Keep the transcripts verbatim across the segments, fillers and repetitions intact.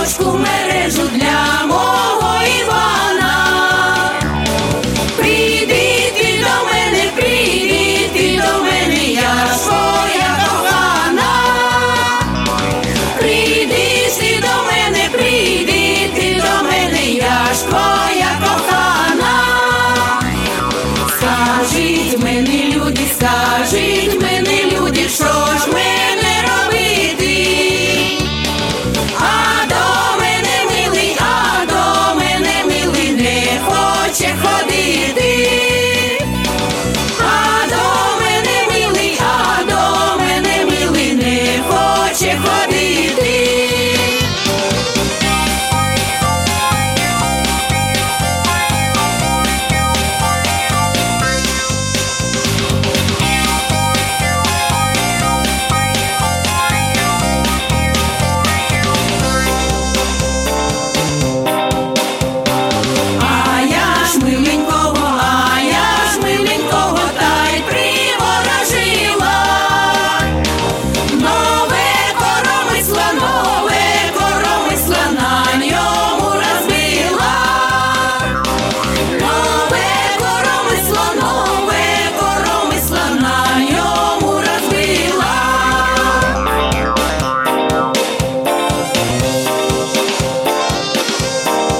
сорочку мережу для мого Івана. Прийди ти до мене, прийди ти до мене, я ж твоя кохана. Прийди ти до мене, прийди ти до мене, я ж твоя кохана. Скажіть мені, люди, скажіть мені, люди, що ж мене робити? А до мене милий, а до мене милий не хоче ходити. А до мене милий, а до мене милий не хоче ходити.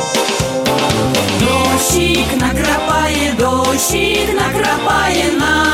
Дощик накрапає, дощик накрапає на